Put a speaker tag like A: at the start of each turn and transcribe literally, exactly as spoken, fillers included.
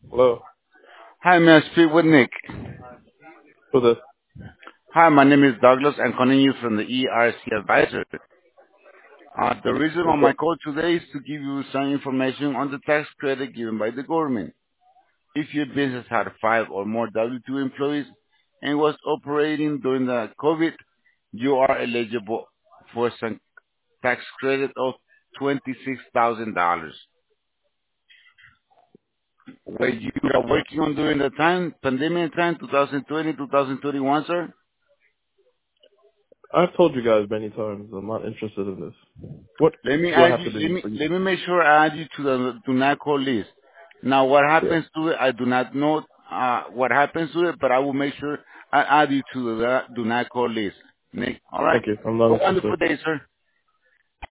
A: Hello.
B: Hi, may I speak with Nick?
A: For this.
B: Hi, my name is Douglas. I'm calling you from the E R C Advisor. Uh, the reason
A: What's
B: on my
A: up?
B: call today is to give you some information on the tax credit given by the government. If your business had five or more W two employees and was operating during the COVID, you are eligible for some tax credit of twenty-six thousand dollars. Were you are working on during the time, pandemic time, twenty twenty, twenty twenty-one, sir?
A: I've told you guys many times I'm not interested in this. What
B: Let me
A: do I
B: add
A: have
B: you.
A: to
B: Let
A: do
B: me
A: for you?
B: let me make sure I add you to the do not call list. Now, what
A: Yeah.
B: happens to it, I do not know uh, what happens to it, but I will make sure I add you to the do not call list. Nick, all right.
A: Thank you. I'm not
B: Have a
A: interested.
B: wonderful day, sir.